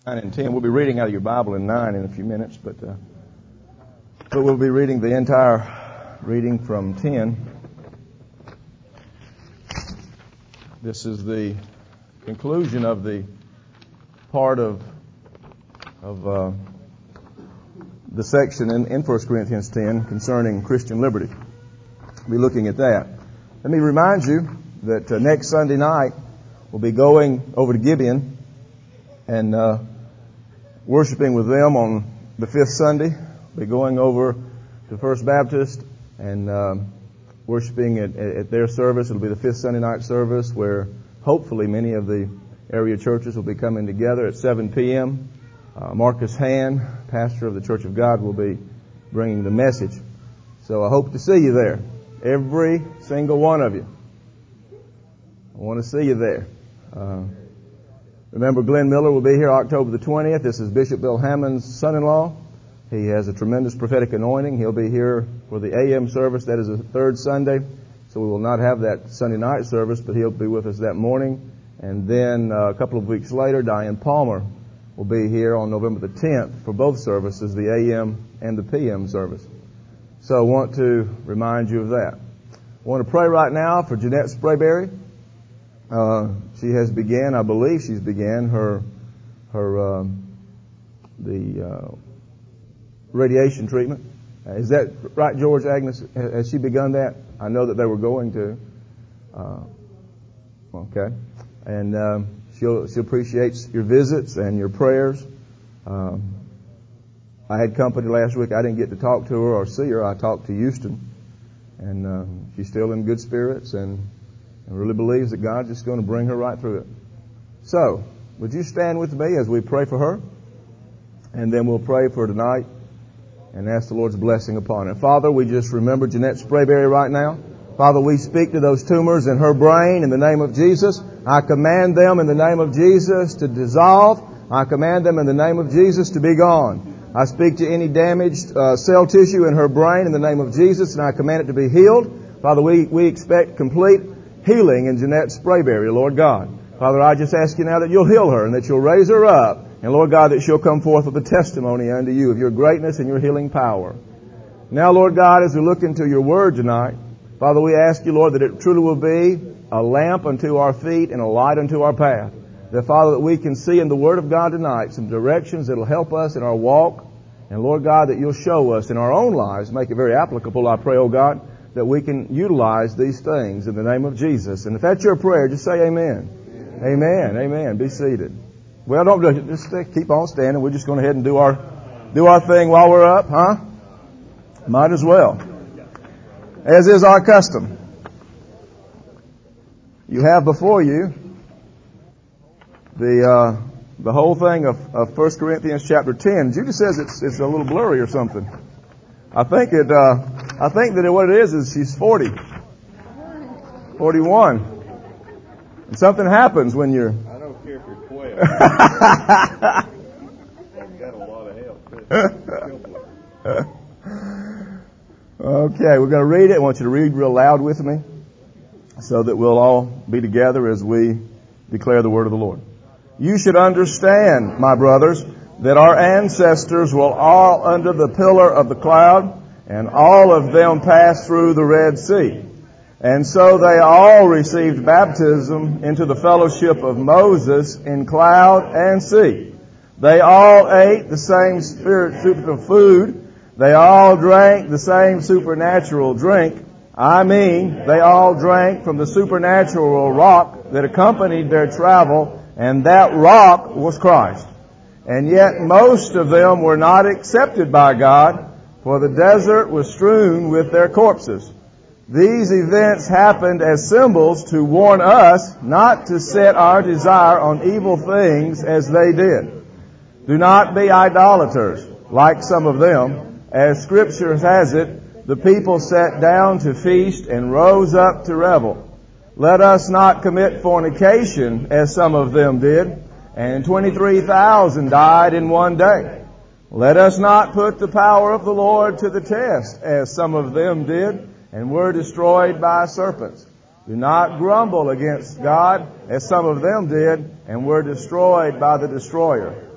9 and 10. We'll be reading out of your Bible in 9 in a few minutes, but we'll be reading the entire reading from 10. This is the conclusion of the part of the section in 1 Corinthians 10 concerning Christian liberty. We'll be looking at that. Let me remind you that next Sunday night we'll be going over to Gibeon and worshiping with them on the fifth Sunday. We'll be going over to First Baptist and worshiping at their service. It'll be the fifth Sunday night service where hopefully many of the area churches will be coming together at 7 p.m. Marcus Hand, pastor of the Church of God, will be bringing the message. So I hope to see you there. Every single one of you. I want to see you there. Remember, Glenn Miller will be here October the 20th. This is Bishop Bill Hammond's son-in-law. He has a tremendous prophetic anointing. He'll be here for the AM service. That is the third Sunday. So we will not have that Sunday night service, but he'll be with us that morning. And then a couple of weeks later, Diane Palmer will be here on November the 10th for both services, the AM and the PM service. So I want to remind you of that. I want to pray right now for Jeanette Sprayberry. She has began, I believe she's began her radiation treatment. Is that right, George, Agnes? Has she begun that? I know that they were going to. Okay. And she appreciates your visits and your prayers. I had company last week. I didn't get to talk to her or see her. I talked to Houston. And she's still in good spirits and really believes that God's just going to bring her right through it. So, would you stand with me as we pray for her? And then we'll pray for tonight and ask the Lord's blessing upon her. Father, we just remember Jeanette Sprayberry right now. Father, we speak to those tumors in her brain in the name of Jesus. I command them in the name of Jesus to dissolve. I command them in the name of Jesus to be gone. I speak to any damaged cell tissue in her brain in the name of Jesus, and I command it to be healed. Father, we expect complete healing in Jeanette Sprayberry, Lord God. Father, I just ask you now that you'll heal her and that you'll raise her up. And Lord God, that she'll come forth with a testimony unto you of your greatness and your healing power. Now, Lord God, as we look into your word tonight, Father, we ask you, Lord, that it truly will be a lamp unto our feet and a light unto our path. That, Father, that we can see in the word of God tonight some directions that will help us in our walk. And, Lord God, that you'll show us in our own lives, make it very applicable, I pray, oh God, that we can utilize these things in the name of Jesus. And if that's your prayer, just say amen. Amen. Amen. Be seated. Well, don't just keep on standing. We're just going ahead and do our thing while we're up, huh? Might as well. As is our custom. You have before you the whole thing of 1 Corinthians chapter 10. Judy says it's a little blurry or something. I think that what it is she's 40. 41. And something happens when you're... I don't care if you're 12. I've got a lot of help. Okay, we're going to read it. I want you to read real loud with me so that we'll all be together as we declare the word of the Lord. You should understand, my brothers, that our ancestors were all under the pillar of the cloud, and all of them passed through the Red Sea. And so they all received baptism into the fellowship of Moses in cloud and sea. They all ate the same spiritual food. They all drank the same supernatural drink. I mean, they all drank from the supernatural rock that accompanied their travel, and that rock was Christ. And yet most of them were not accepted by God, for the desert was strewn with their corpses. These events happened as symbols to warn us not to set our desire on evil things as they did. Do not be idolaters, like some of them. As Scripture has it, the people sat down to feast and rose up to revel. Let us not commit fornication, as some of them did, and 23,000 died in one day. Let us not put the power of the Lord to the test, as some of them did, and were destroyed by serpents. Do not grumble against God, as some of them did, and were destroyed by the destroyer.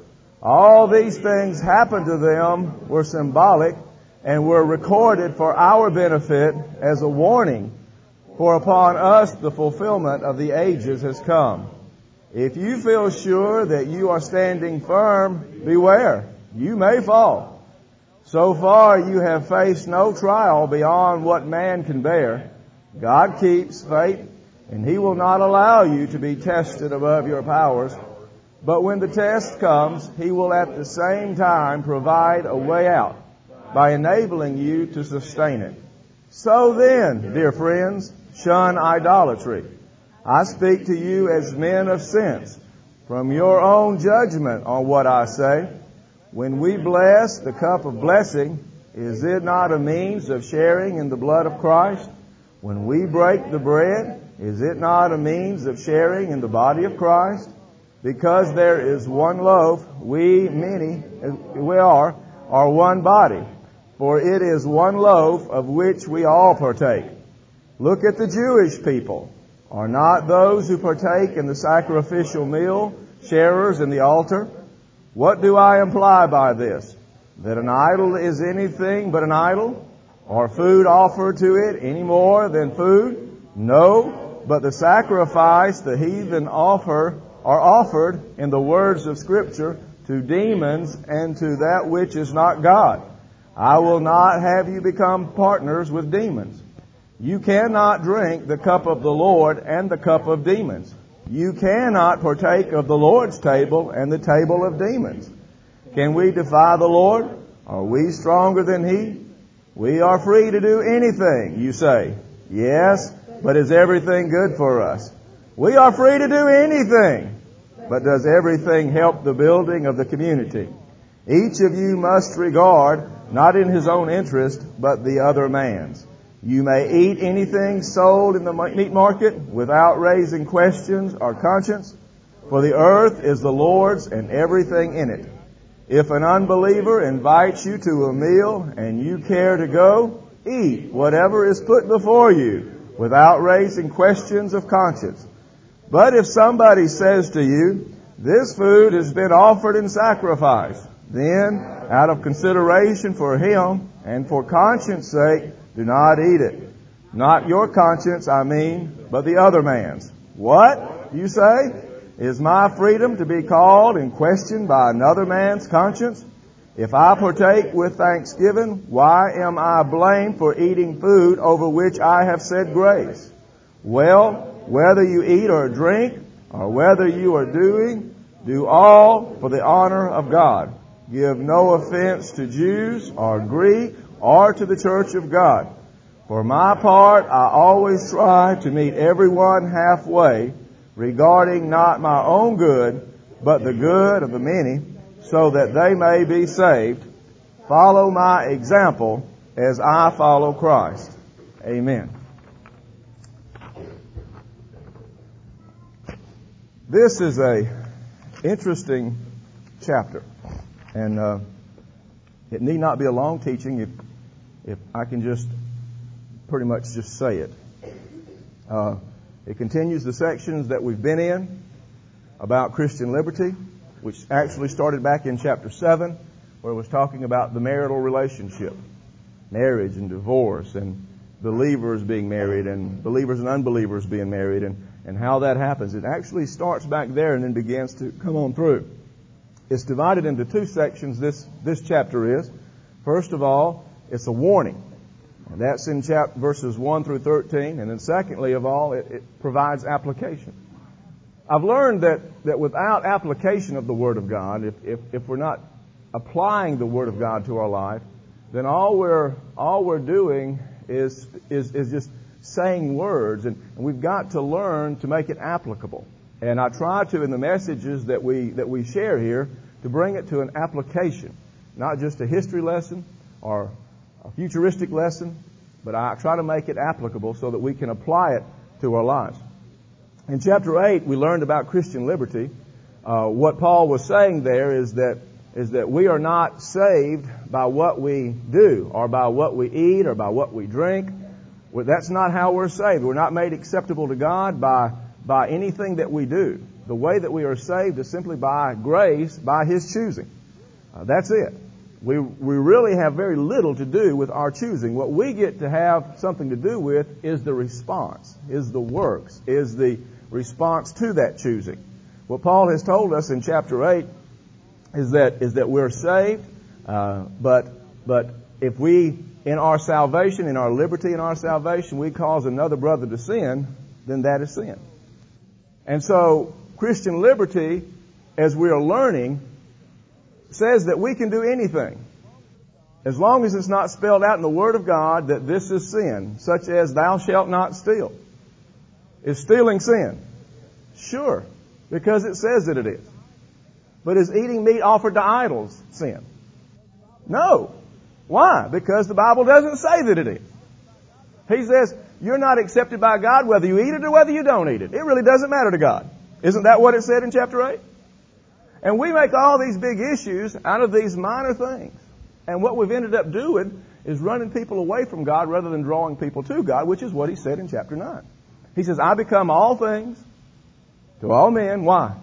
All these things happened to them were symbolic and were recorded for our benefit as a warning, for upon us the fulfillment of the ages has come. If you feel sure that you are standing firm, beware, you may fall. So far you have faced no trial beyond what man can bear. God keeps faith, and He will not allow you to be tested above your powers. But when the test comes, He will at the same time provide a way out by enabling you to sustain it. So then, dear friends, shun idolatry. I speak to you as men of sense. From your own judgment on what I say, when we bless the cup of blessing, is it not a means of sharing in the blood of Christ? When we break the bread, is it not a means of sharing in the body of Christ? Because there is one loaf, we are one body. For it is one loaf of which we all partake. Look at the Jewish people. Are not those who partake in the sacrificial meal sharers in the altar? What do I imply by this? That an idol is anything but an idol? Or food offered to it any more than food? No, but the sacrifice the heathen offer are offered, in the words of Scripture, to demons and to that which is not God. I will not have you become partners with demons. You cannot drink the cup of the Lord and the cup of demons. You cannot partake of the Lord's table and the table of demons. Can we defy the Lord? Are we stronger than He? We are free to do anything, you say. Yes, but is everything good for us? We are free to do anything. But does everything help the building of the community? Each of you must regard, not in his own interest, but the other man's. You may eat anything sold in the meat market without raising questions or conscience, for the earth is the Lord's and everything in it. If an unbeliever invites you to a meal and you care to go, eat whatever is put before you without raising questions of conscience. But if somebody says to you, this food has been offered in sacrifice, then, out of consideration for him and for conscience sake, do not eat it. Not your conscience, I mean, but the other man's. What, you say? Is my freedom to be called in question by another man's conscience? If I partake with thanksgiving, why am I blamed for eating food over which I have said grace? Well, whether you eat or drink, or whether you are doing, do all for the honor of God. Give no offense to Jews or Greek or to the church of God. For my part, I always try to meet everyone halfway, regarding not my own good, but the good of the many, so that they may be saved. Follow my example as I follow Christ. Amen. This is a interesting chapter, and it need not be a long teaching if I can just pretty much just say it. It continues the sections that we've been in about Christian liberty, which actually started back in chapter 7, where it was talking about the marital relationship, marriage and divorce, and believers being married, and believers and unbelievers being married, and how that happens. It actually starts back there and then begins to come on through. It's divided into two sections, this chapter is. First of all, it's a warning. And that's in verses 1 through 13. And then secondly of all, it provides application. I've learned that without application of the Word of God, if we're not applying the Word of God to our life, then all we're doing is just saying words, and we've got to learn to make it applicable. And I try to, in the messages that we share here, to bring it to an application, not just a history lesson or a futuristic lesson, but I try to make it applicable so that we can apply it to our lives. In chapter 8, we learned about Christian liberty. What Paul was saying there is that we are not saved by what we do or by what we eat or by what we drink. That's not how we're saved. We're not made acceptable to God by anything that we do. the way that we are saved is simply by grace, by His choosing. That's it. We really have very little to do with our choosing. What we get to have something to do with is the response, is the works, is the response to that choosing. What Paul has told us in chapter 8 is that we're saved, but if we, in our salvation, in our liberty in our salvation, we cause another brother to sin, then that is sin. And so Christian liberty, as we are learning, says that we can do anything as long as it's not spelled out in the Word of God that this is sin, such as thou shalt not steal. Is stealing sin? Sure, because it says that it is. But is eating meat offered to idols sin? No. Why? Because the Bible doesn't say that it is. He says you're not accepted by God whether you eat it or whether you don't eat it. It really doesn't matter to God. Isn't that what it said in chapter 8? And we make all these big issues out of these minor things. And what we've ended up doing is running people away from God rather than drawing people to God, which is what He said in chapter 9. He says, I become all things to all men. Why?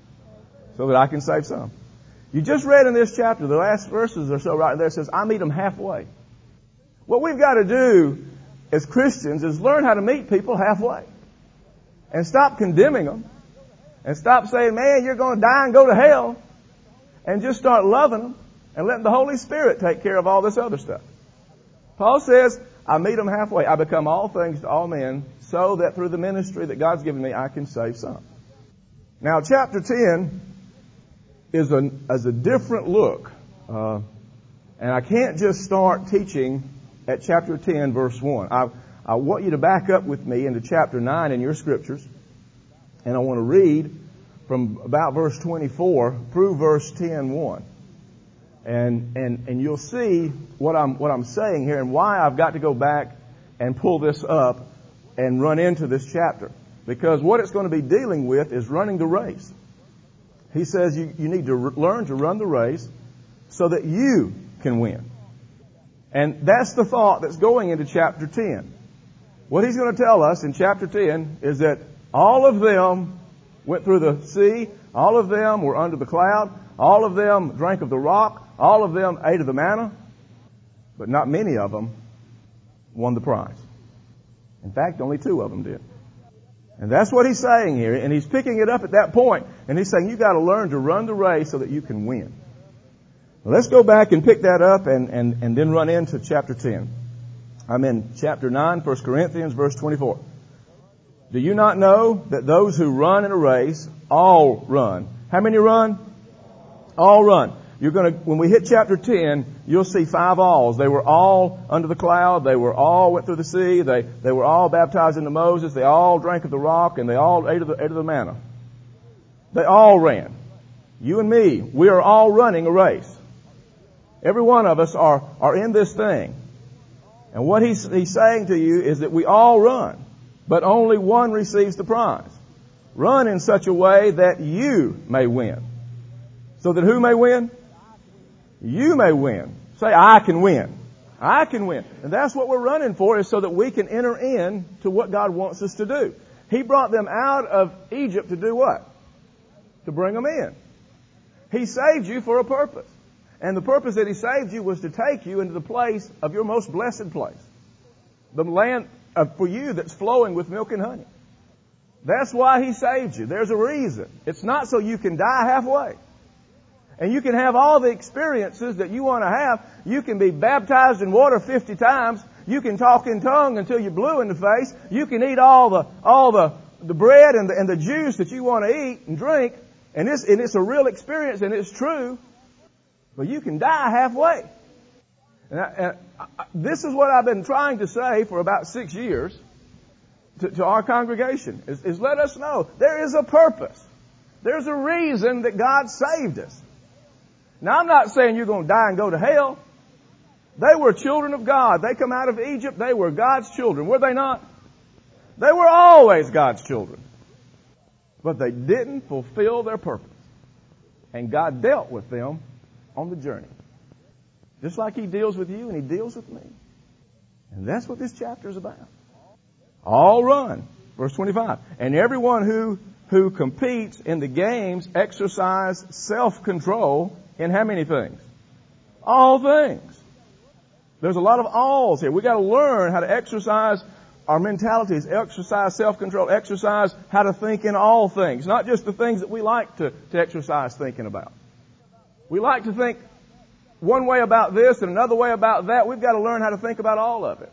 So that I can save some. You just read in this chapter, the last verses or so right there, says, I meet them halfway. What we've got to do as Christians is learn how to meet people halfway. And stop condemning them. And stop saying, man, you're going to die and go to hell. And just start loving them and letting the Holy Spirit take care of all this other stuff. Paul says, I meet them halfway. I become all things to all men so that through the ministry that God's given me, I can save some. Now, chapter 10 is a different look. And I can't just start teaching at chapter 10, verse 1. I want you to back up with me into chapter 9 in your scriptures. And I want to read from about verse 24 through verse 10:1. And you'll see what I'm saying here and why I've got to go back and pull this up and run into this chapter. Because what it's going to be dealing with is running the race. He says you need to learn to run the race so that you can win. And that's the thought that's going into chapter 10. What he's going to tell us in chapter 10 is that all of them went through the sea. All of them were under the cloud. All of them drank of the rock. All of them ate of the manna. But not many of them won the prize. In fact, only 2 of them did. And that's what he's saying here. And he's picking it up at that point. And he's saying you've got to learn to run the race so that you can win. Well, let's go back and pick that up and then run into chapter 10. I'm in chapter 9, 1 Corinthians, verse 24. Do you not know that those who run in a race all run? How many run? All run. When we hit chapter 10, you'll see 5 alls. They were all under the cloud. They were all went through the sea. They were all baptized into Moses. They all drank of the rock and they all ate of the manna. They all ran. You and me, we are all running a race. Every one of us are in this thing. And what he's saying to you is that we all run, but only one receives the prize. Run in such a way that you may win. So that who may win? You may win. Say, I can win. I can win. And that's what we're running for, is so that we can enter in to what God wants us to do. He brought them out of Egypt to do what? To bring them in. He saved you for a purpose. And the purpose that He saved you was to take you into the place of your most blessed place. The land for you that's flowing with milk and honey. That's why He saved you. There's a reason. It's not so you can die halfway. And you can have all the experiences that you want to have. You can be baptized in water 50 times. You can talk in tongue until you're blue in the face. You can eat all the bread and the juice that you want to eat and drink. And it's a real experience and it's true. But you can die halfway. And this is what I've been trying to say for about 6 years to our congregation, is let us know there is a purpose. There's a reason that God saved us. Now, I'm not saying you're going to die and go to hell. They were children of God. They come out of Egypt. They were God's children. Were they not? They were always God's children. But they didn't fulfill their purpose. And God dealt with them on the journey. Just like He deals with you and He deals with me. And that's what this chapter is about. All run. Verse 25. And everyone who who competes in the games exercise self-control in how many things? All things. There's a lot of alls here. We got to learn how to exercise our mentalities, exercise self-control, exercise how to think in all things, not just the things that we like to exercise thinking about. We like to think one way about this and another way about that. We've got to learn how to think about all of it.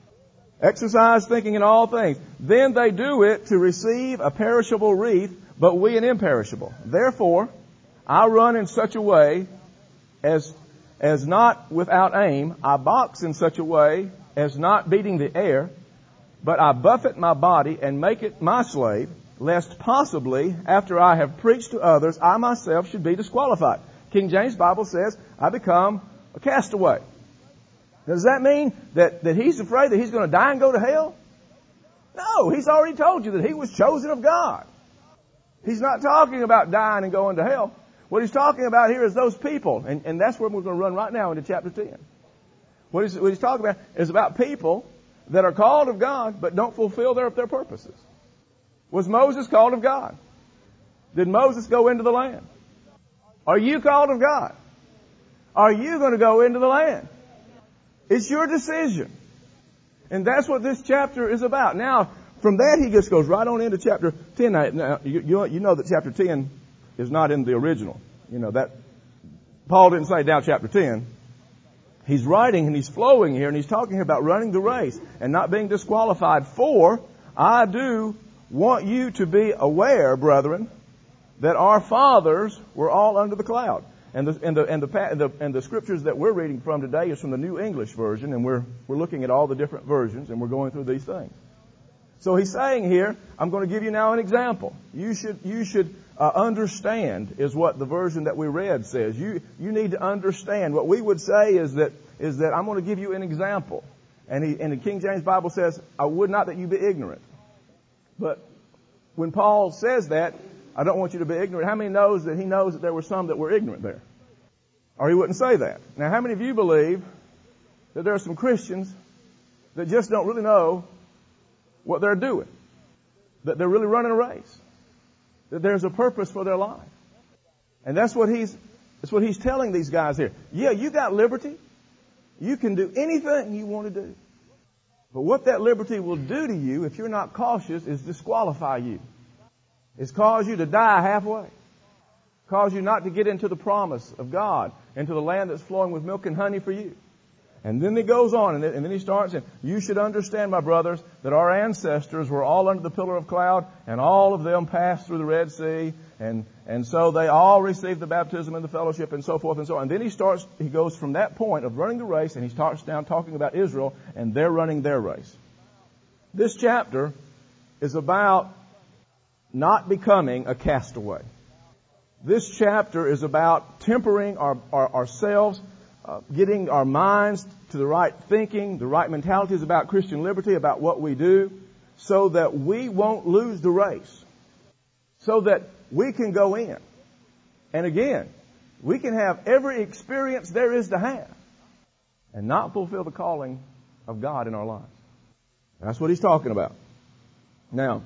Exercise thinking in all things. Then they do it to receive a perishable wreath, but we an imperishable. Therefore, I run in such a way as not without aim. I box in such a way as not beating the air, but I buffet my body and make it my slave, lest possibly, after I have preached to others, I myself should be disqualified. King James Bible says, I become a castaway. Does that mean that he's afraid that he's going to die and go to hell? No, he's already told you that he was chosen of God. He's not talking about dying and going to hell. What he's talking about here is those people, and that's where we're going to run right now into chapter 10. What he's talking about is about people that are called of God but don't fulfill their purposes. Was Moses called of God? Did Moses go into the land? Are you called of God? Are you going to go into the land? It's your decision. And that's what this chapter is about. Now, from that he just goes right on into chapter 10. Now, you know that chapter 10 is not in the original. You know that Paul didn't say down chapter 10. He's writing and he's flowing here and he's talking about running the race and not being disqualified. For I do want you to be aware, brethren, that our fathers were all under the cloud. And the scriptures that we're reading from today is from the New English Version, and we're looking at all the different versions and we're going through these things. So he's saying here, I'm going to give you now an example. You should understand is what the version that we read says. You need to understand. What we would say is that I'm going to give you an example. And the King James Bible says, I would not that you be ignorant. But when Paul says that, I don't want you to be ignorant. How many knows that he knows that there were some that were ignorant there? Or he wouldn't say that. Now, how many of you believe that there are some Christians that just don't really know what they're doing? That they're really running a race? That there's a purpose for their life? And that's what he's telling these guys here. Yeah, you got liberty. You can do anything you want to do. But what that liberty will do to you, if you're not cautious, is disqualify you. It's cause you to die halfway. Cause you not to get into the promise of God, into the land that's flowing with milk and honey for you. And then he goes on, and then he starts, and you should understand, my brothers, that our ancestors were all under the pillar of cloud, and all of them passed through the Red Sea, and so they all received the baptism and the fellowship, and so forth and so on. And then he goes from that point of running the race, and he starts down talking about Israel, and they're running their race. This chapter is about not becoming a castaway. This chapter is about tempering ourselves, getting our minds to the right thinking, the right mentalities about Christian liberty, about what we do, so that we won't lose the race, so that we can go in. And again, we can have every experience there is to have and not fulfill the calling of God in our lives. That's what he's talking about. Now,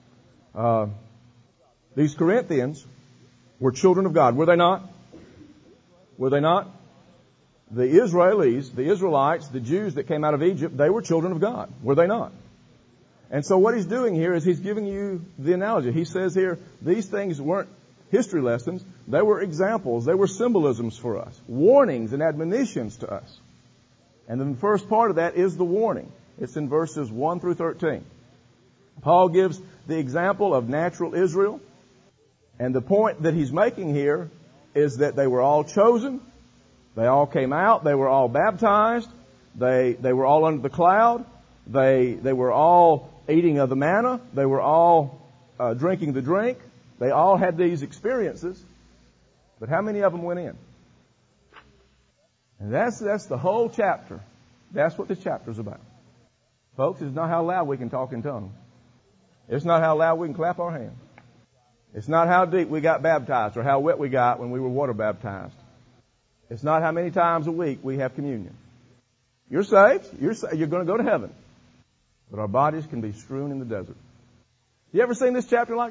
these Corinthians were children of God. Were they not? Were they not? The Israelis, the Israelites, the Jews that came out of Egypt, they were children of God. Were they not? And so what he's doing here is he's giving you the analogy. He says here, these things weren't history lessons. They were examples. They were symbolisms for us. Warnings and admonitions to us. And then the first part of that is the warning. It's in verses 1 through 13. Paul gives the example of natural Israel. And the point that he's making here is that they were all chosen. They all came out. They were all baptized. They were all under the cloud. They were all eating of the manna. They were all drinking the drink. They all had these experiences. But how many of them went in? And that's the whole chapter. That's what this chapter is about. Folks, it's not how loud we can talk in tongues. It's not how loud we can clap our hands. It's not how deep we got baptized or how wet we got when we were water baptized. It's not how many times a week we have communion. You're saved. You're going to go to heaven. But our bodies can be strewn in the desert. You ever seen this chapter like this?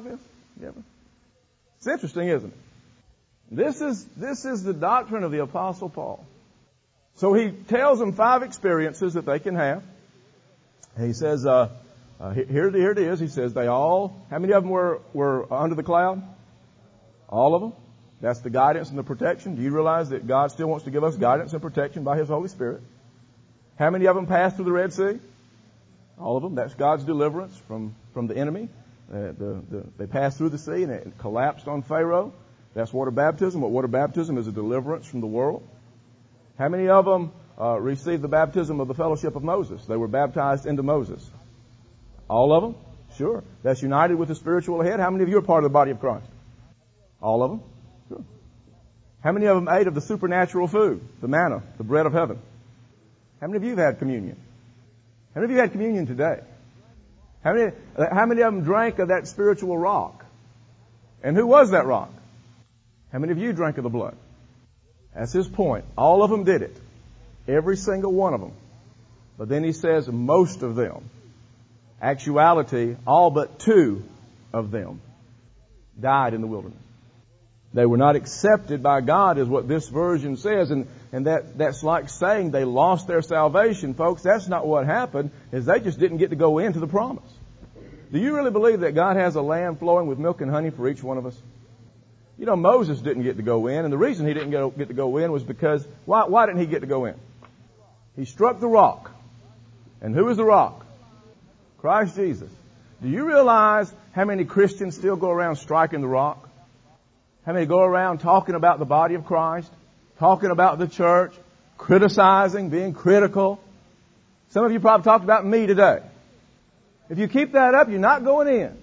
It's interesting, isn't it? This is the doctrine of the Apostle Paul. So he tells them 5 experiences that they can have. And he says, here it is. He says how many of them were under the cloud? All of them. That's the guidance and the protection. Do you realize that God still wants to give us guidance and protection by His Holy Spirit? How many of them passed through the Red Sea? All of them. That's God's deliverance from the enemy. They passed through the sea and it collapsed on Pharaoh. That's water baptism. But water baptism is a deliverance from the world. How many of them received the baptism of the fellowship of Moses? They were baptized into Moses. All of them? Sure. That's united with the spiritual head. How many of you are part of the body of Christ? All of them? Sure. How many of them ate of the supernatural food, the manna, the bread of heaven? How many of you have had communion? How many of you had communion today? How many of them drank of that spiritual rock? And who was that rock? How many of you drank of the blood? That's his point. All of them did it. Every single one of them. But then he says most of them. Actuality, all but 2 of them died in the wilderness. They were not accepted by God is what this version says. And that's like saying they lost their salvation. Folks, that's not what happened. Is they just didn't get to go into the promise. Do you really believe that God has a land flowing with milk and honey for each one of us? You know, Moses didn't get to go in, and the reason he didn't get to go in was because, why didn't he get to go in? He struck the rock. And who is the rock? Christ Jesus. Do you realize how many Christians still go around striking the rock? How many go around talking about the body of Christ, talking about the church, criticizing, being critical? Some of you probably talked about me today. If you keep that up, you're not going in.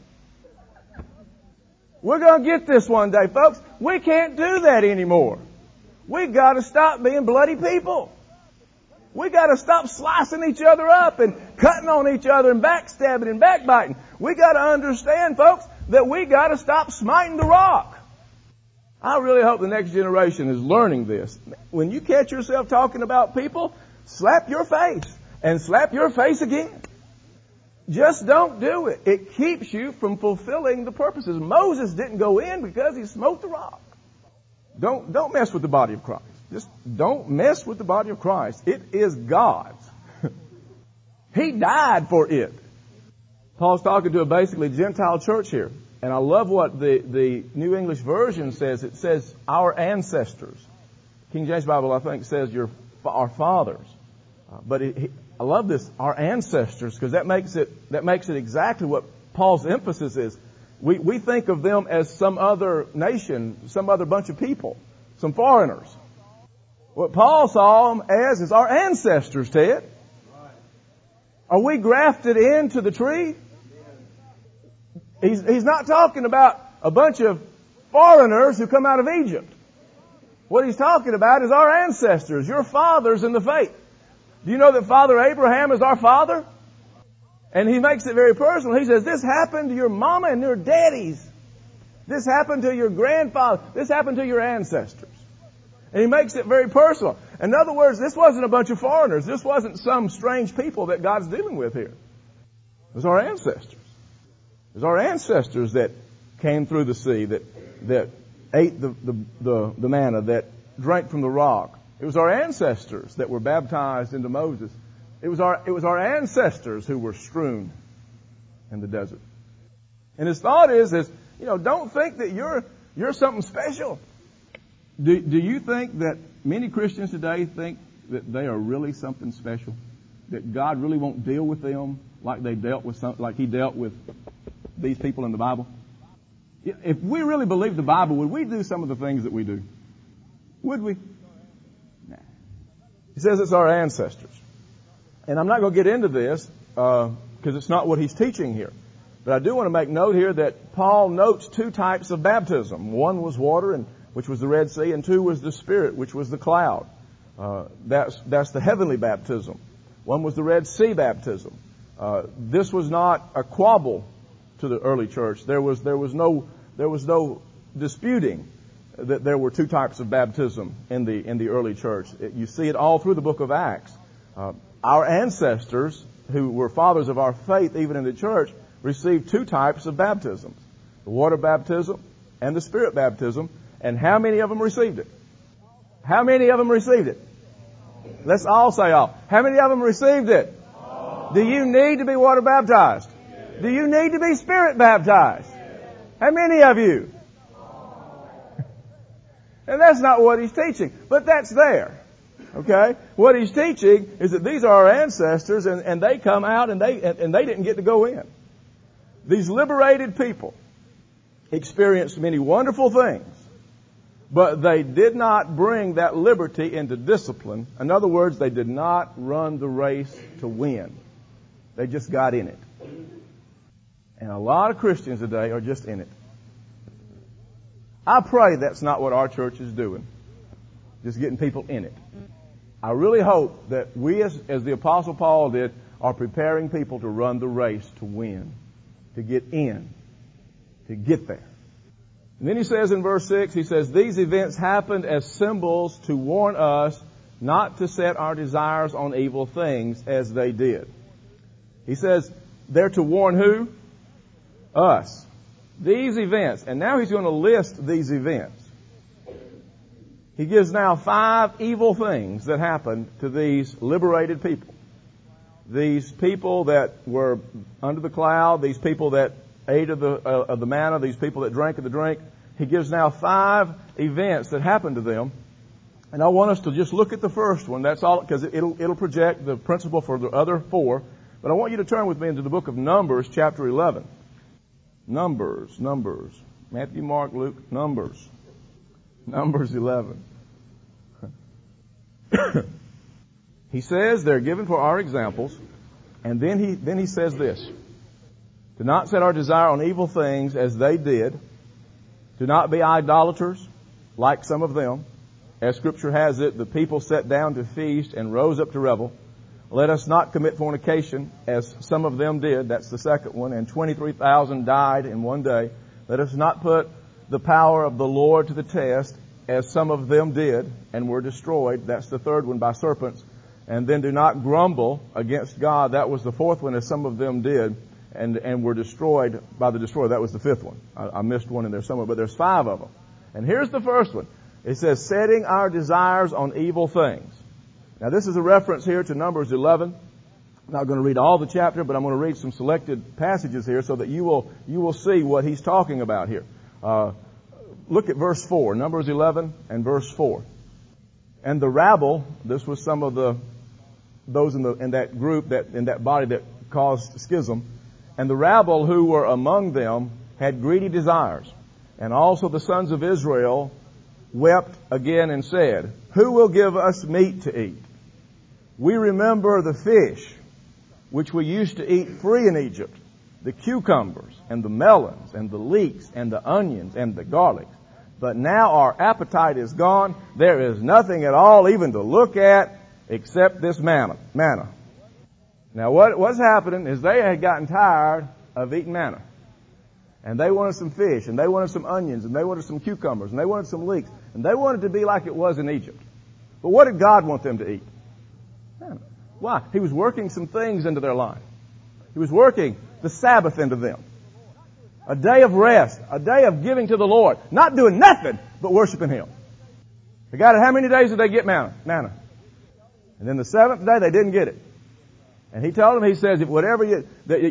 We're going to get this one day, folks. We can't do that anymore. We've got to stop being bloody people. We've got to stop slicing each other up and cutting on each other and backstabbing and backbiting. We've got to understand, folks, that we've got to stop smiting the rock. I really hope the next generation is learning this. When you catch yourself talking about people, slap your face and slap your face again. Just don't do it. It keeps you from fulfilling the purposes. Moses didn't go in because he smote the rock. Don't mess with the body of Christ. Just don't mess with the body of Christ. It is God's. He died for it. Paul's talking to a basically Gentile church here. And I love what the New English Version says. It says our ancestors. King James Bible, I think, says our fathers. But I love this, our ancestors, because that makes it exactly what Paul's emphasis is. We think of them as some other nation, some other bunch of people, some foreigners. What Paul saw them as is our ancestors, Ted. Are we grafted into the tree? He's not talking about a bunch of foreigners who come out of Egypt. What he's talking about is our ancestors, your fathers in the faith. Do you know that Father Abraham is our father? And he makes it very personal. He says, this happened to your mama and your daddies. This happened to your grandfather. This happened to your ancestors. And he makes it very personal. In other words, this wasn't a bunch of foreigners. This wasn't some strange people that God's dealing with here. It was our ancestors. It was our ancestors that came through the sea, that ate the manna, that drank from the rock. It was our ancestors that were baptized into Moses. It was our ancestors who were strewn in the desert. And his thought is, don't think that you're something special. Do you think that many Christians today think that they are really something special? That God really won't deal with them like He dealt with these people in the Bible? If we really believed the Bible, would we do some of the things that we do? Would we? Nah. He says it's our ancestors. And I'm not going to get into this because it's not what he's teaching here. But I do want to make note here that Paul notes 2 types of baptism. One was water, which was the Red Sea, and 2 was the Spirit, which was the cloud. That's the heavenly baptism. One was the Red Sea baptism. This was not a quabble to the early church. There was no disputing that there were 2 types of baptism in the early church. You see it all through the book of Acts. Our ancestors, who were fathers of our faith even in the church, received 2 types of baptisms. the water baptism and the Spirit baptism. And how many of them received it? How many of them received it? Let's all say all. How many of them received it? Do you need to be water baptized? Do you need to be Spirit baptized? How many of you? And that's not what he's teaching, but that's there. Okay? What he's teaching is that these are our ancestors, and they come out and they didn't get to go in. These liberated people experienced many wonderful things, but they did not bring that liberty into discipline. In other words, they did not run the race to win. They just got in it. And a lot of Christians today are just in it. I pray that's not what our church is doing. Just getting people in it. I really hope that we, as the Apostle Paul did, are preparing people to run the race to win, to get in, to get there. And then he says in verse 6, he says, these events happened as symbols to warn us not to set our desires on evil things as they did. He says, they're to warn who? Us. These events. And now he's going to list these events. He gives now 5 evil things that happened to these liberated people. These people that were under the cloud, these people that ate of the manna, these people that drank of the drink. He gives now 5 events that happened to them. And I want us to just look at the first one. That's all, because it'll project the principle for the other 4. But I want you to turn with me into the book of Numbers, chapter 11. Numbers. Matthew, Mark, Luke, Numbers 11. He says they're given for our examples, and then he says this: do not set our desire on evil things as they did. Do not be idolaters like some of them. As Scripture has it, the people sat down to feast and rose up to revel. Let us not commit fornication as some of them did. That's the second one. And 23,000 died in one day. Let us not put the power of the Lord to the test as some of them did and were destroyed. That's the third one, by serpents. And then do not grumble against God. That was the fourth one, as some of them did and were destroyed by the destroyer. That was the fifth one. I missed one in there somewhere, but there's 5 of them. And here's the first one. It says, setting our desires on evil things. Now, this is a reference here to Numbers 11. I'm not going to read all the chapter, but I'm going to read some selected passages here so that you will see what he's talking about here. Look at verse 4, Numbers 11 and verse 4. And the rabble, this was some of those in that group, in that body that caused schism, and the rabble who were among them had greedy desires. And also the sons of Israel wept again and said, who will give us meat to eat? We remember the fish which we used to eat free in Egypt, the cucumbers and the melons and the leeks and the onions and the garlics. But now our appetite is gone. There is nothing at all even to look at except this manna. Now what's happening is they had gotten tired of eating manna. And they wanted some fish, and they wanted some onions, and they wanted some cucumbers, and they wanted some leeks. And they wanted to be like it was in Egypt. But what did God want them to eat? Manna. Why? He was working some things into their life. He was working the Sabbath into them. A day of rest, a day of giving to the Lord. Not doing nothing but worshiping Him. They got it. How many days did they get manna? And then the 7th day they didn't get it. And He told them, He says, if whatever you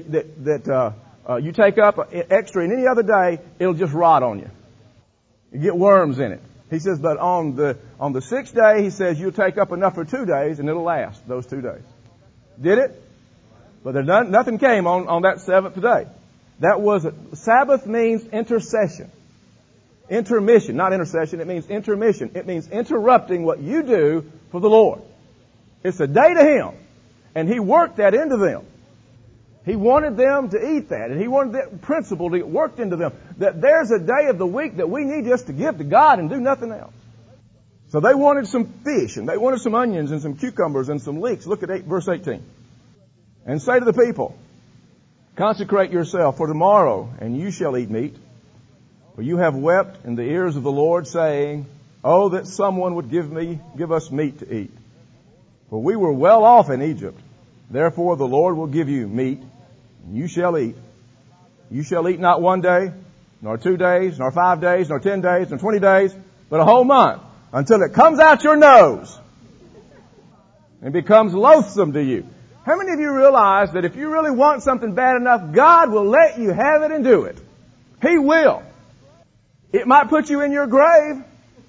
take up extra in any other day, it'll just rot on you. You get worms in it. He says, but on the 6th day, He says, you'll take up enough for 2 days and it'll last those 2 days. Did it? But nothing came on that 7th day. Sabbath means intercession. Intermission, not intercession. It means intermission. It means interrupting what you do for the Lord. It's a day to Him. And He worked that into them. He wanted them to eat that. And He wanted that principle to get worked into them. That there's a day of the week that we need just to give to God and do nothing else. So they wanted some fish, and they wanted some onions and some cucumbers and some leeks. Look at verse 18. And say to the people, consecrate yourself for tomorrow, and you shall eat meat. For you have wept in the ears of the Lord, saying, oh, that someone would give us meat to eat. For we were well off in Egypt. Therefore the Lord will give you meat, and you shall eat. You shall eat not one day, nor 2 days, nor 5 days, nor 10 days, nor 20 days, but a whole month, until it comes out your nose and becomes loathsome to you. How many of you realize that if you really want something bad enough, God will let you have it and do it? He will. It might put you in your grave.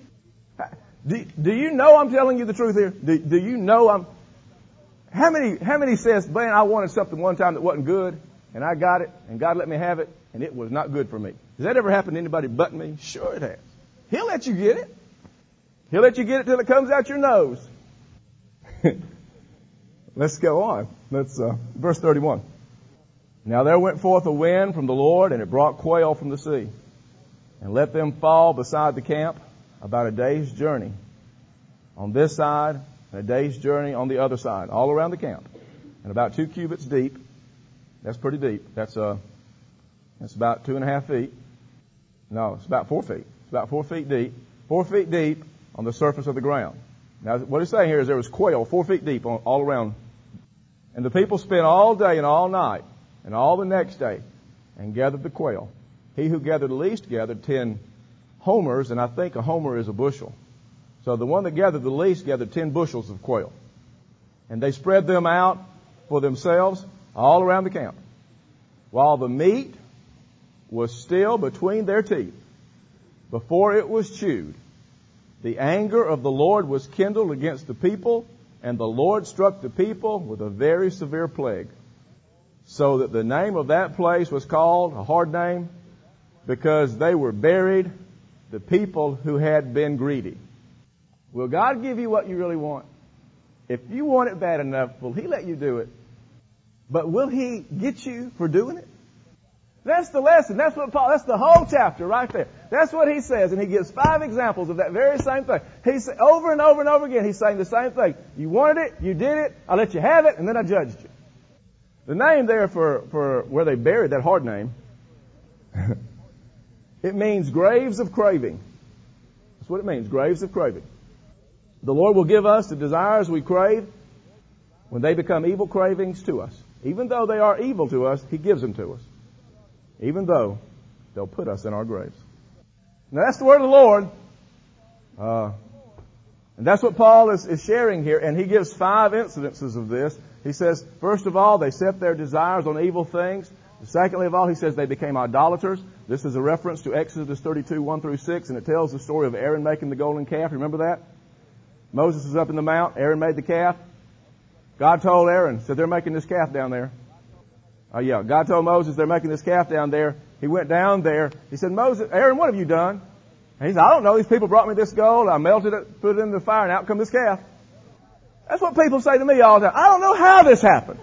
Do you know I'm telling you the truth here? Do you know How many says, man, I wanted something one time that wasn't good, and I got it, and God let me have it, and it was not good for me? Has that ever happened to anybody but me? Sure it has. He'll let you get it. He'll let you get it till it comes out your nose. Let's go on. Verse 31. Now there went forth a wind from the Lord, and it brought quail from the sea, and let them fall beside the camp about a day's journey on this side, and a day's journey on the other side, all around the camp, and about 2 cubits deep. That's pretty deep. That's about 2.5 feet. No, it's about 4 feet. It's about 4 feet deep. 4 feet deep on the surface of the ground. Now, what he's saying here is there was quail 4 feet deep all around. And the people spent all day and all night and all the next day and gathered the quail. He who gathered least gathered 10 homers, and I think a homer is a bushel. So the one that gathered the least gathered 10 bushels of quail. And they spread them out for themselves all around the camp, while the meat was still between their teeth before it was chewed. The anger of the Lord was kindled against the people, and the Lord struck the people with a very severe plague, so that the name of that place was called, a hard name, because they were buried, the people who had been greedy. Will God give you what you really want? If you want it bad enough, will He let you do it? But will He get you for doing it? That's the lesson. That's the whole chapter right there. That's what he says. And he gives 5 examples of that very same thing. He's over and over and over again, he's saying the same thing. You wanted it, you did it, I let you have it, and then I judged you. The name there for where they buried, that hard name, it means graves of craving. That's what it means, graves of craving. The Lord will give us the desires we crave when they become evil cravings to us. Even though they are evil to us, He gives them to us. Even though they'll put us in our graves. Now that's the word of the Lord. And that's what Paul is sharing here. And he gives 5 incidences of this. He says, first of all, they set their desires on evil things. Secondly of all, he says they became idolaters. This is a reference to Exodus 32, 1 through 6, and it tells the story of Aaron making the golden calf. Remember that? Moses is up in the mount. Aaron made the calf. God told Aaron, said, they're making this calf down there. God told Moses they're making this calf down there. He went down there. He said, Aaron, what have you done? And he said, I don't know. These people brought me this gold. I melted it, put it in the fire, and out come this calf. That's what people say to me all the time. I don't know how this happened.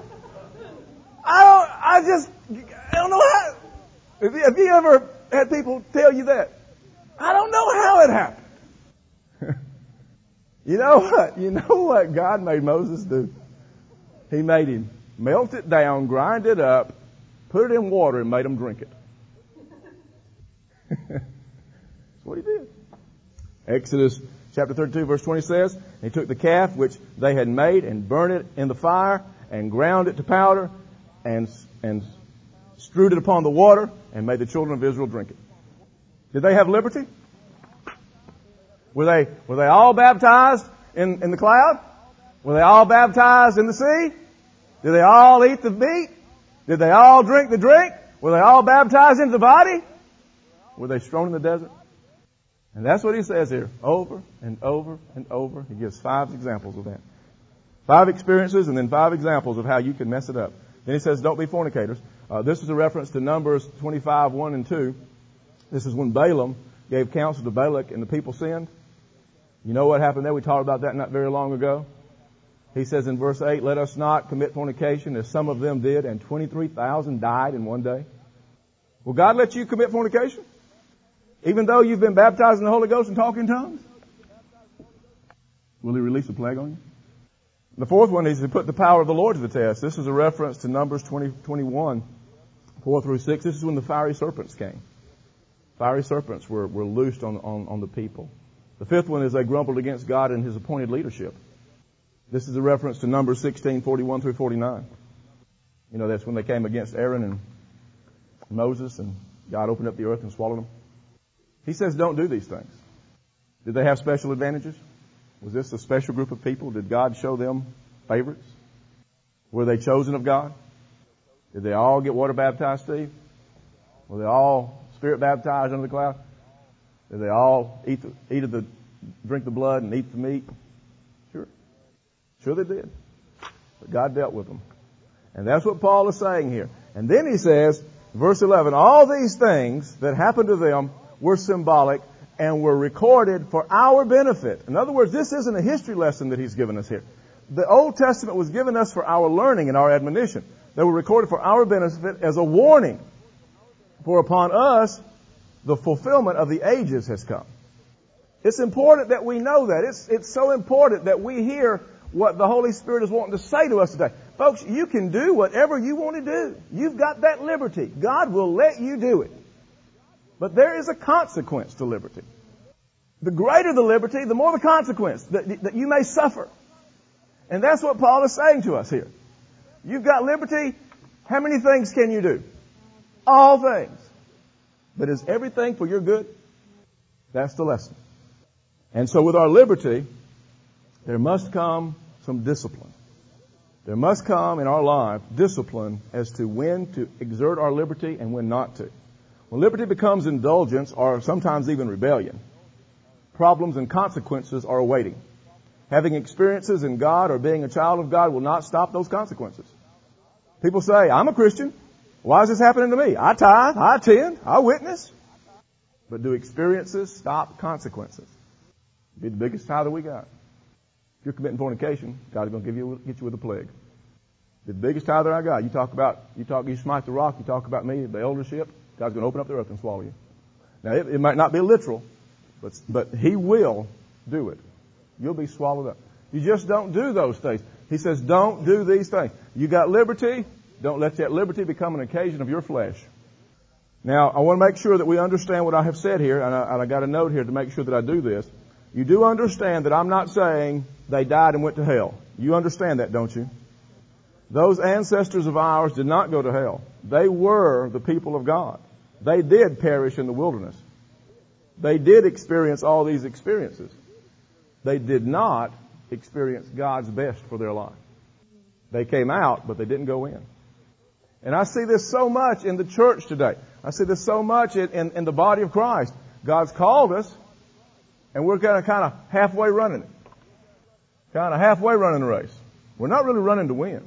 I don't know how. Have you ever had people tell you that? I don't know how it happened. You know what? You know what God made Moses do? He made him melt it down, grind it up, put it in water, and made him drink it. That's what he did. Exodus chapter 32, verse 20 says, he took the calf which they had made and burned it in the fire and ground it to powder and strewed it upon the water and made the children of Israel drink it. Did they have liberty? Were they all baptized in the cloud? Were they all baptized in the sea? Did they all eat the meat? Did they all drink the drink? Were they all baptized into the body? Were they strewn in the desert? And that's what he says here, over and over and over. He gives 5 examples of that. 5 experiences and then 5 examples of how you can mess it up. Then he says, don't be fornicators. This is a reference to Numbers 25, 1 and 2. This is when Balaam gave counsel to Balak and the people sinned. You know what happened there? We talked about that not very long ago. He says in verse 8, let us not commit fornication as some of them did, and 23,000 died in one day. Will God let you commit fornication? Even though you've been baptized in the Holy Ghost and talk in tongues? Will He release a plague on you? The 4th one is to put the power of the Lord to the test. This is a reference to Numbers 21, 4 through 6. This is when the fiery serpents came. Fiery serpents were loosed on the people. The 5th one is they grumbled against God and His appointed leadership. This is a reference to Numbers 16, 41 through 49. You know, that's when they came against Aaron and Moses and God opened up the earth and swallowed them? He says don't do these things. Did they have special advantages? Was this a special group of people? Did God show them favorites? Were they chosen of God? Did they all get water baptized, Steve? Were they all Spirit baptized under the cloud? Did they all drink the blood and eat the meat? Sure. Sure they did. But God dealt with them. And that's what Paul is saying here. And then he says, verse 11, all these things that happened to them were symbolic and were recorded for our benefit. In other words, this isn't a history lesson that he's given us here. The Old Testament was given us for our learning and our admonition. They were recorded for our benefit as a warning. For upon us, the fulfillment of the ages has come. It's important that we know that. It's so important that we hear what the Holy Spirit is wanting to say to us today. Folks, you can do whatever you want to do. You've got that liberty. God will let you do it. But there is a consequence to liberty. The greater the liberty, the more the consequence that you may suffer. And that's what Paul is saying to us here. You've got liberty. How many things can you do? All things. But is everything for your good? That's the lesson. And so with our liberty, there must come some discipline. There must come in our life discipline as to when to exert our liberty and when not to. When liberty becomes indulgence or sometimes even rebellion, problems and consequences are awaiting. Having experiences in God or being a child of God will not stop those consequences. People say, I'm a Christian. Why is this happening to me? I tithe, I attend, I witness. But do experiences stop consequences? Be the biggest tither we got. If you're committing fornication, God's going to get you with a plague. The biggest tither I got. You smite the rock, you talk about me, the eldership, God's going to open up the earth and swallow you. Now, it might not be literal, but He will do it. You'll be swallowed up. You just don't do those things. He says, don't do these things. You got liberty. Don't let that liberty become an occasion of your flesh. Now, I want to make sure that we understand what I have said here, and I got a note here to make sure that I do this. You do understand that I'm not saying they died and went to hell. You understand that, don't you? Those ancestors of ours did not go to hell. They were the people of God. They did perish in the wilderness. They did experience all these experiences. They did not experience God's best for their life. They came out, but they didn't go in. And I see this so much in the church today. I see this so much in the body of Christ. God's called us, and we're kind of halfway running it. Kind of halfway running the race. We're not really running to win.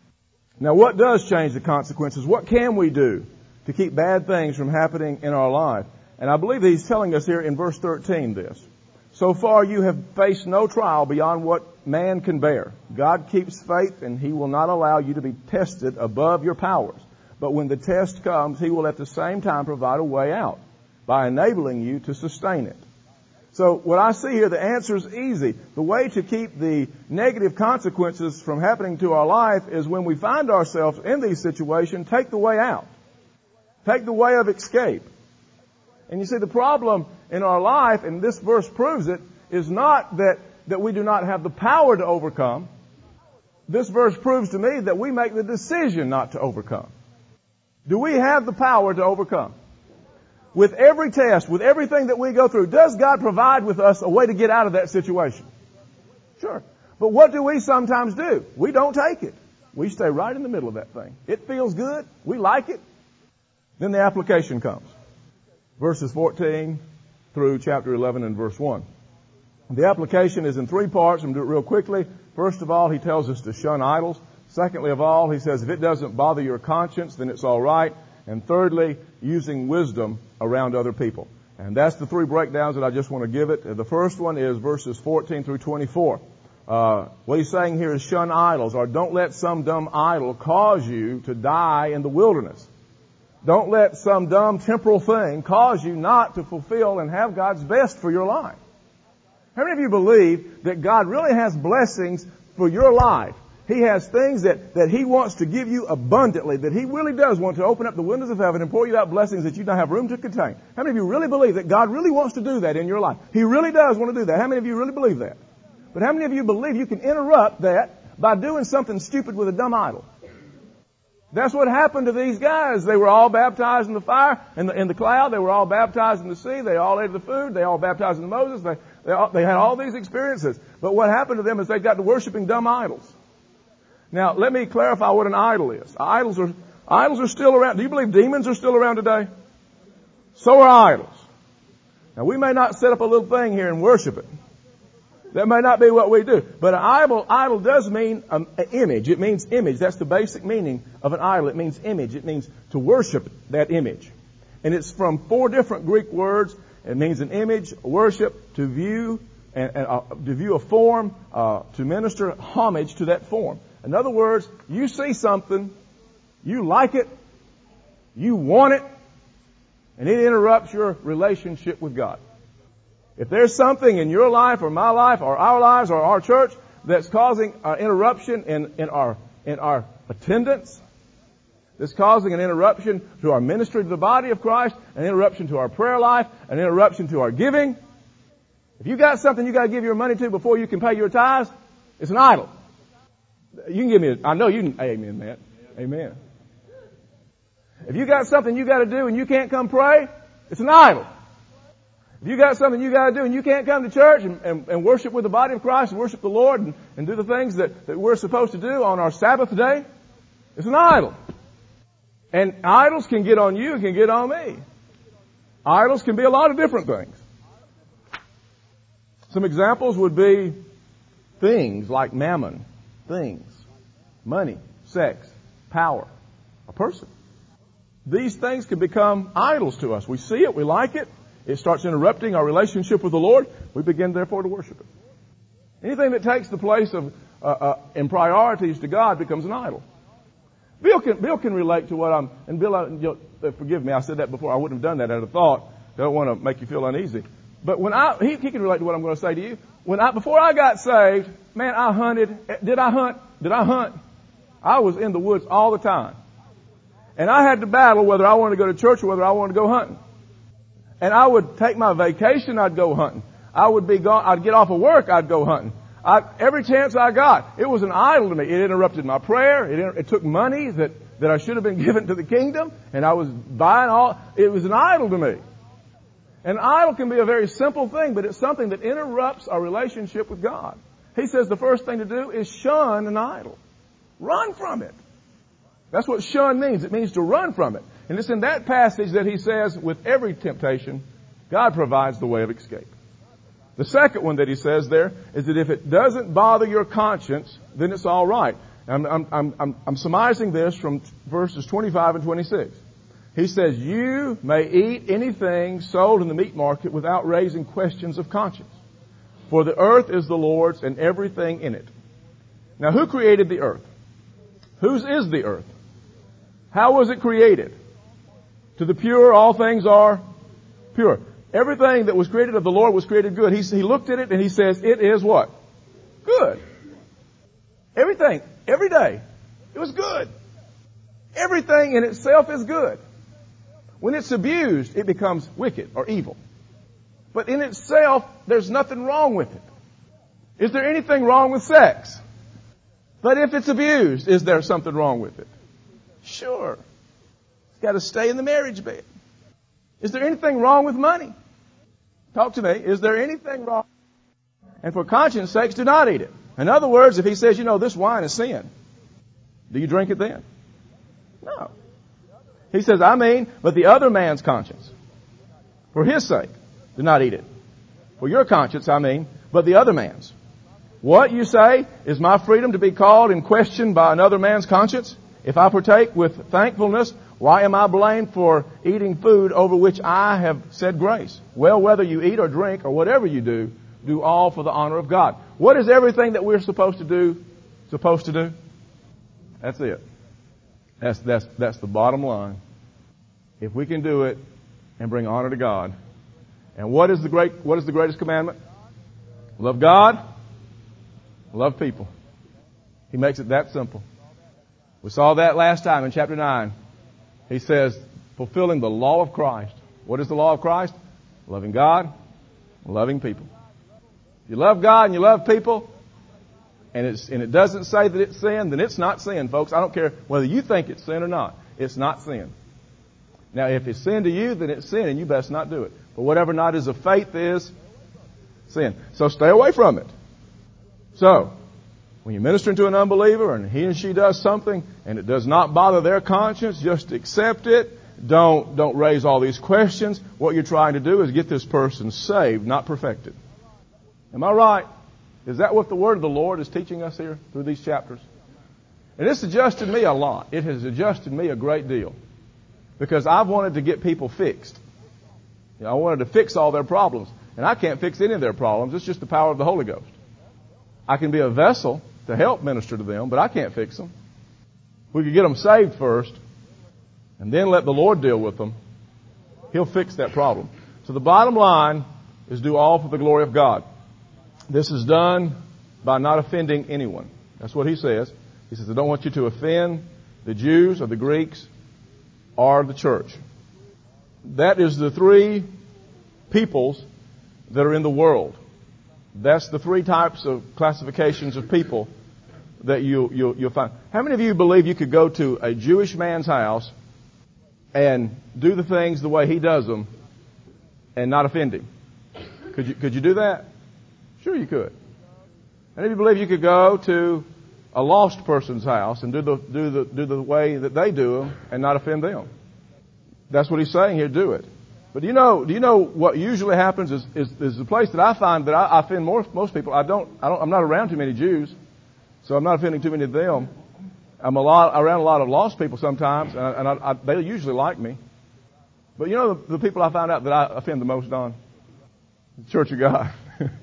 Now, what does change the consequences? What can we do to keep bad things from happening in our life? And I believe that He's telling us here in verse 13 this. So far you have faced no trial beyond what man can bear. God keeps faith, and He will not allow you to be tested above your powers. But when the test comes, He will at the same time provide a way out by enabling you to sustain it. So what I see here, the answer is easy. The way to keep the negative consequences from happening to our life is when we find ourselves in these situations, take the way out. Take the way of escape. And you see, the problem in our life, and this verse proves it, is not that we do not have the power to overcome. This verse proves to me that we make the decision not to overcome. Do we have the power to overcome? With every test, with everything that we go through, does God provide with us a way to get out of that situation? Sure. But what do we sometimes do? We don't take it. We stay right in the middle of that thing. It feels good. We like it. Then the application comes. Verses 14 through chapter 11 and verse 1. The application is in three parts. I'm going to do it real quickly. First of all, he tells us to shun idols. Secondly of all, he says if it doesn't bother your conscience, then it's all right. And thirdly, using wisdom around other people. And that's the three breakdowns that I just want to give it. The first one is verses 14 through 24. What he's saying here is shun idols, or don't let some dumb idol cause you to die in the wilderness. Don't let some dumb temporal thing cause you not to fulfill and have God's best for your life. How many of you believe that God really has blessings for your life? He has things that He wants to give you abundantly, that He really does want to open up the windows of heaven and pour you out blessings that you don't have room to contain. How many of you really believe that God really wants to do that in your life? He really does want to do that. How many of you really believe that? But how many of you believe you can interrupt that by doing something stupid with a dumb idol? That's what happened to these guys. They were all baptized in the fire, in the cloud. They were all baptized in the sea. They all ate the food. They all baptized in Moses. They had all these experiences. But what happened to them is they got to worshiping dumb idols. Now, let me clarify what an idol is. Idols are still around. Do you believe demons are still around today? So are idols. Now, we may not set up a little thing here and worship it. That may not be what we do. But an idol does mean an image. It means image. That's the basic meaning of an idol. It means image. It means to worship that image. And it's from 4 different Greek words. It means an image, worship, to view, to view a form, to minister homage to that form. In other words, you see something, you like it, you want it, and it interrupts your relationship with God. If there's something in your life or my life or our lives or our church that's causing an interruption in our attendance, that's causing an interruption to our ministry to the body of Christ, an interruption to our prayer life, an interruption to our giving, if you got something you got to give your money to before you can pay your tithes, it's an idol. You can give me I know you can, amen, Matt. Amen. If you got something you got to do and you can't come pray, it's an idol. If you got something you got to do and you can't come to church and worship with the body of Christ and worship the Lord and do the things that we're supposed to do on our Sabbath day, it's an idol. And idols can get on you and can get on me. Idols can be a lot of different things. Some examples would be things like mammon, things, money, sex, power, a person. These things can become idols to us. We see it, we like it. It starts interrupting our relationship with the Lord. We begin, therefore, to worship it. Anything that takes the place of in priorities to God becomes an idol. Bill can relate to what and Bill, forgive me, I said that before. I wouldn't have done that out of thought. I don't want to make you feel uneasy. But when he can relate to what I'm going to say to you. Before I got saved, man, I hunted. Did I hunt? I was in the woods all the time. And I had to battle whether I wanted to go to church or whether I wanted to go hunting. And I would take my vacation, I'd go hunting. I would be gone, I'd get off of work, I'd go hunting. Every chance I got, it was an idol to me. It interrupted my prayer. It took money that I should have been given to the kingdom. And I was buying it was an idol to me. An idol can be a very simple thing, but it's something that interrupts our relationship with God. He says the first thing to do is shun an idol. Run from it. That's what shun means. It means to run from it. And it's in that passage that he says, with every temptation, God provides the way of escape. The second one that he says there is that if it doesn't bother your conscience, then it's all right. I'm surmising this from verses 25 and 26. He says, you may eat anything sold in the meat market without raising questions of conscience. For the earth is the Lord's and everything in it. Now, who created the earth? Whose is the earth? How was it created? To the pure, all things are pure. Everything that was created of the Lord was created good. He looked at it and he says, it is what? Good. Everything, every day, it was good. Everything in itself is good. When it's abused, it becomes wicked or evil. But in itself, there's nothing wrong with it. Is there anything wrong with sex? But if it's abused, is there something wrong with it? Sure. It's got to stay in the marriage bed. Is there anything wrong with money? Talk to me. Is there anything wrong? And for conscience sakes, do not eat it. In other words, if he says, this wine is sin, do you drink it then? No. He says, but the other man's conscience, for his sake, do not eat it. For your conscience, but the other man's. What, you say, is my freedom to be called in question by another man's conscience? If I partake with thankfulness, why am I blamed for eating food over which I have said grace? Well, whether you eat or drink or whatever you do, do all for the honor of God. What is everything that we're supposed to do? That's it. That's the bottom line. If we can do it and bring honor to God. And what is the greatest commandment? Love God, love people. He makes it that simple. We saw that last time in chapter 9. He says, fulfilling the law of Christ. What is the law of Christ? Loving God, loving people. If you love God and you love people, and it doesn't say that it's sin, then it's not sin, folks. I don't care whether you think it's sin or not. It's not sin. Now, if it's sin to you, then it's sin, and you best not do it. But whatever not is of faith is sin. So stay away from it. So, when you're ministering to an unbeliever and he and she does something and it does not bother their conscience, just accept it. Don't raise all these questions. What you're trying to do is get this person saved, not perfected. Am I right? Is that what the Word of the Lord is teaching us here through these chapters? And it's adjusted me a lot. It has adjusted me a great deal. Because I've wanted to get people fixed. I wanted to fix all their problems. And I can't fix any of their problems. It's just the power of the Holy Ghost. I can be a vessel to help minister to them, but I can't fix them. We could get them saved first, and then let the Lord deal with them. He'll fix that problem. So the bottom line is do all for the glory of God. This is done by not offending anyone. That's what he says. He says, I don't want you to offend the Jews or the Greeks or the church. That is the three peoples that are in the world. That's the three types of classifications of people that you'll find. How many of you believe you could go to a Jewish man's house and do the things the way he does them and not offend him? Could you do that? Sure you could. How many of you believe you could go to a lost person's house and do the way that they do them and not offend them? That's what he's saying here. Do it. But do you know what usually happens is the place that I find that I offend most people. I'm not around too many Jews, so I'm not offending too many of them. I'm around a lot of lost people sometimes, and they usually like me. But you know the people I found out that I offend the most on? The Church of God.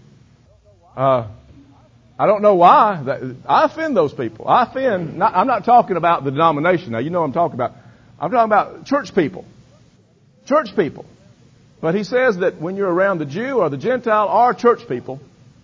I don't know why. I offend those people. I'm not talking about the denomination. Now, you know what I'm talking about. I'm talking about church people. Church people. But he says that when you're around the Jew or the Gentile or church people,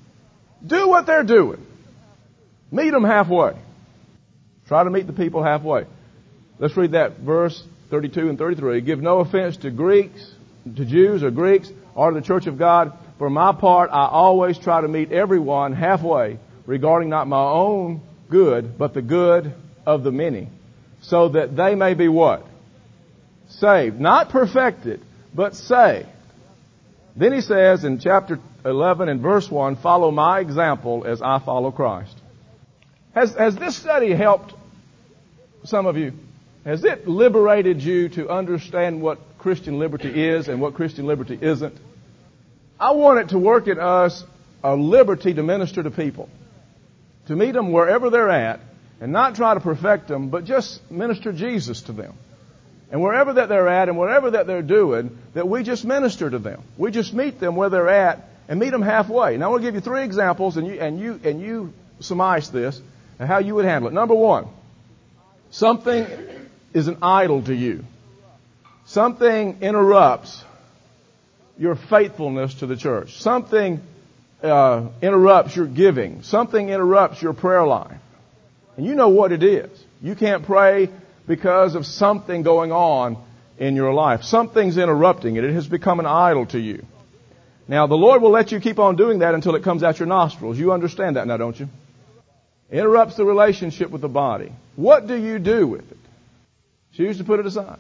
do what they're doing. Meet them halfway. Try to meet the people halfway. Let's read that verse 32 and 33. Give no offense to Jews or Greeks or to the church of God. For my part, I always try to meet everyone halfway, regarding not my own good, but the good of the many, so that they may be what? Saved. Not perfected, but saved. Then he says in chapter 11 and verse 1, follow my example as I follow Christ. Has this study helped some of you? Has it liberated you to understand what Christian liberty is and what Christian liberty isn't? I want it to work in us a liberty to minister to people, to meet them wherever they're at and not try to perfect them, but just minister Jesus to them. And wherever that they're at and whatever that they're doing, that we just minister to them. We just meet them where they're at and meet them halfway. Now, I want to give you 3 examples, and you surmise this and how you would handle it. Number 1, something is an idol to you. Something interrupts your faithfulness to the church. Something interrupts your giving. Something interrupts your prayer life. And you know what it is. You can't pray because of something going on in your life. Something's interrupting it. It has become an idol to you. Now, the Lord will let you keep on doing that until it comes out your nostrils. You understand that now, don't you? It interrupts the relationship with the body. What do you do with it? Choose to put it aside.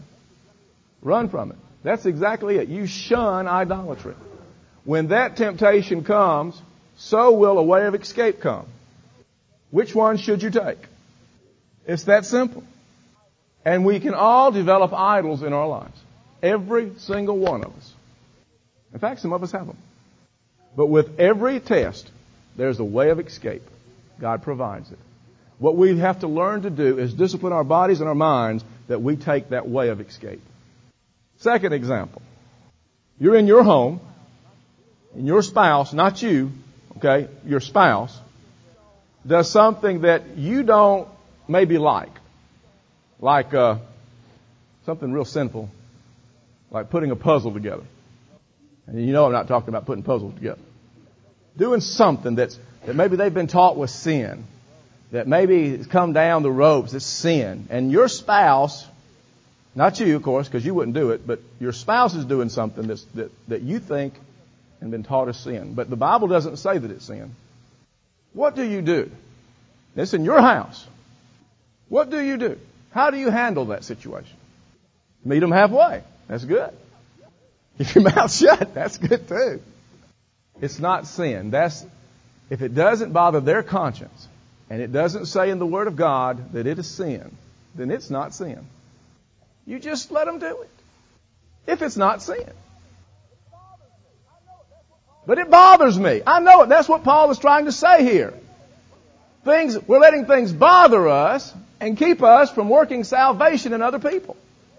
Run from it. That's exactly it. You shun idolatry. When that temptation comes, so will a way of escape come. Which one should you take? It's that simple. And we can all develop idols in our lives. Every single one of us. In fact, some of us have them. But with every test, there's a way of escape. God provides it. What we have to learn to do is discipline our bodies and our minds that we take that way of escape. Second example. You're in your home, and your spouse, not you, okay, your spouse, does something that you don't maybe like. Like something real sinful, like putting a puzzle together. And you know I'm not talking about putting puzzles together. Doing something that maybe they've been taught was sin, that maybe it's come down the ropes, it's sin. And your spouse, not you, of course, because you wouldn't do it, but your spouse is doing something that you think and been taught as sin. But the Bible doesn't say that it's sin. What do you do? It's in your house. What do you do? How do you handle that situation? Meet them halfway. That's good. Keep your mouth shut. That's good too. It's not sin. If it doesn't bother their conscience, and it doesn't say in the Word of God that it is sin, then it's not sin. You just let them do it. If it's not sin. But it bothers me. I know it. That's what Paul is trying to say here. We're letting things bother us and keep us from working salvation in other people.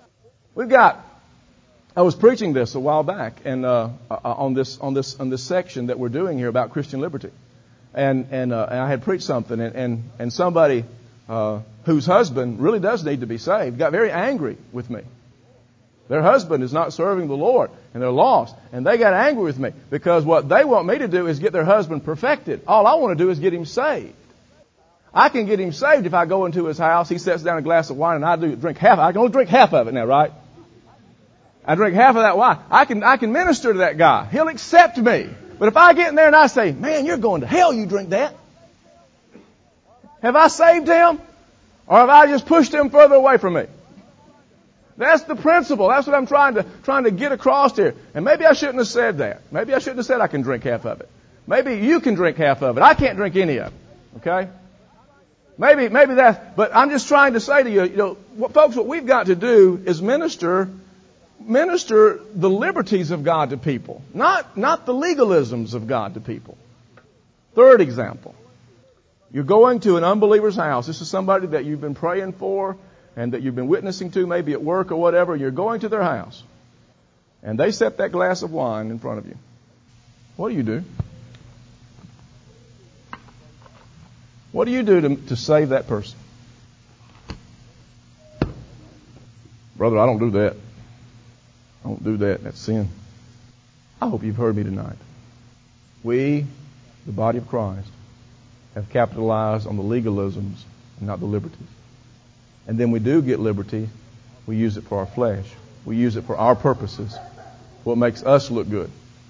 I was preaching this a while back, and on this section that we're doing here about Christian liberty, and I had preached something, and somebody whose husband really does need to be saved got very angry with me. Their husband is not serving the Lord, and they're lost, and they got angry with me because what they want me to do is get their husband perfected. All I want to do is get him saved. I can get him saved if I go into his house, he sets down a glass of wine, and I drink half. I can only drink half of it now, right? I drink half of that wine. I can minister to that guy. He'll accept me. But if I get in there and I say, man, you're going to hell, you drink that. Have I saved him? Or have I just pushed him further away from me? That's the principle. That's what I'm trying to get across here. And maybe I shouldn't have said that. Maybe I shouldn't have said I can drink half of it. Maybe you can drink half of it. I can't drink any of it. Okay? Maybe that. But I'm just trying to say to you, folks, what we've got to do is minister the liberties of God to people, not the legalisms of God to people. Third example. You're going to an unbeliever's house. This is somebody that you've been praying for and that you've been witnessing to, maybe at work or whatever. You're going to their house, and they set that glass of wine in front of you. What do? What do you do to save that person? Brother, I don't do that. I don't do that. That's sin. I hope you've heard me tonight. We, the body of Christ, have capitalized on the legalisms and not the liberties. And then we do get liberty. We use it for our flesh. We use it for our purposes. What makes us look good.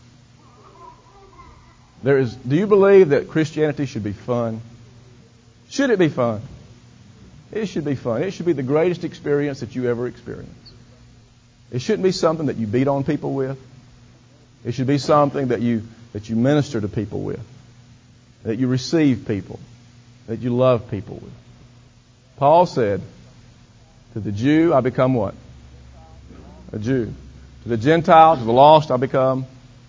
Do you believe that Christianity should be fun? Should it be fun? It should be fun. It should be the greatest experience that you ever experience. It shouldn't be something that you beat on people with. It should be something that you minister to people with. That you receive people. That you love people with. Paul said, to the Jew, I become what? A Jew. To the Gentile, to the lost, I become.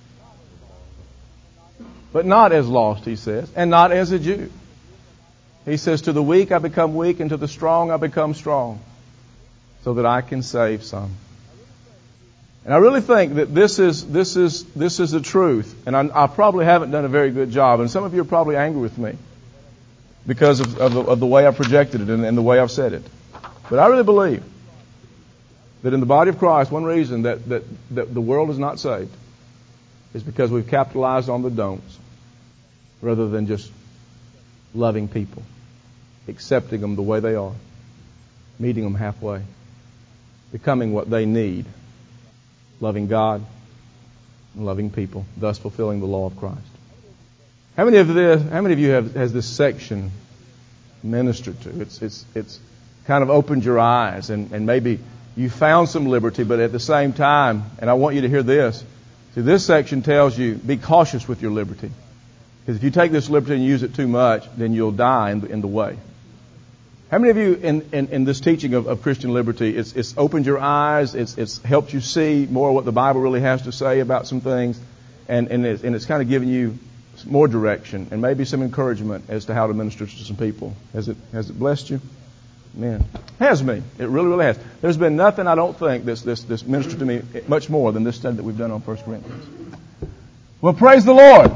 But not as lost, he says, and not as a Jew. He says, to the weak, I become weak, and to the strong, I become strong, so that I can save some. And I really think that this is the truth. And I probably haven't done a very good job. And some of you are probably angry with me because of the way I projected it and the way I've said it. But I really believe that in the body of Christ, one reason that the world is not saved is because we've capitalized on the don'ts rather than just loving people, accepting them the way they are, meeting them halfway, becoming what they need. Loving God and loving people, thus fulfilling the law of Christ. How many of you has this section ministered to? It's kind of opened your eyes and maybe you found some liberty, but at the same time, and I want you to hear this. See, this section tells you, be cautious with your liberty. Because if you take this liberty and use it too much, then you'll die in the way. How many of you in this teaching of Christian liberty, it's opened your eyes, it's helped you see more what the Bible really has to say about some things, and it's kind of given you more direction and maybe some encouragement as to how to minister to some people. Has it blessed you? Man, it has me. It really, really has. There's been nothing I don't think this ministered to me much more than this study that we've done on 1 Corinthians. Well, praise the Lord.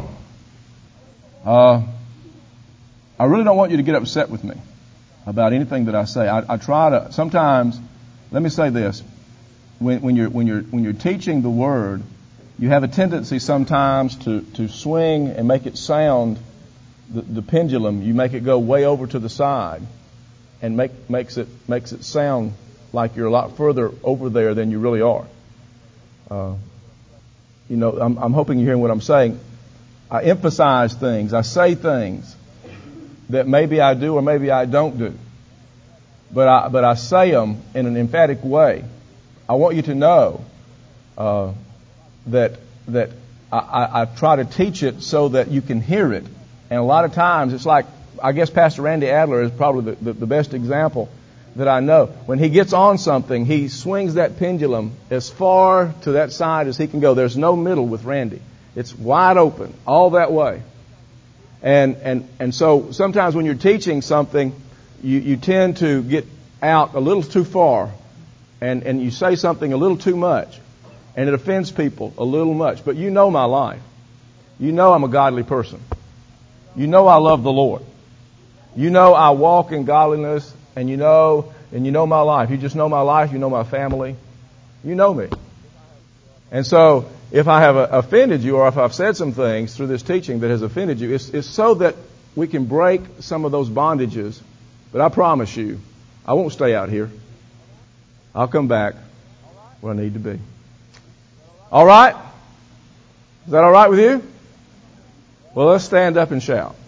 I really don't want you to get upset with me about anything that I say. I try to sometimes. Let me say this: when you're teaching the Word, you have a tendency sometimes to swing and make it sound the pendulum. You make it go way over to the side, and makes it sound like you're a lot further over there than you really are. I'm hoping you're hearing what I'm saying. I emphasize things. I say things that maybe I do or maybe I don't do. But I say them in an emphatic way. I want you to know that I try to teach it so that you can hear it. And a lot of times it's like, I guess Pastor Randy Adler is probably the best example that I know. When he gets on something, he swings that pendulum as far to that side as he can go. There's no middle with Randy. It's wide open, all that way. And so sometimes when you're teaching something, you tend to get out a little too far, and you say something a little too much, and it offends people a little much. But you know my life. You know I'm a godly person. You know I love the Lord. You know I walk in godliness, and you know my life. You just know my life. You know my family. You know me. And so if I have offended you, or if I've said some things through this teaching that has offended you, it's so that we can break some of those bondages. But I promise you, I won't stay out here. I'll come back where I need to be. All right? Is that all right with you? Well, let's stand up and shout.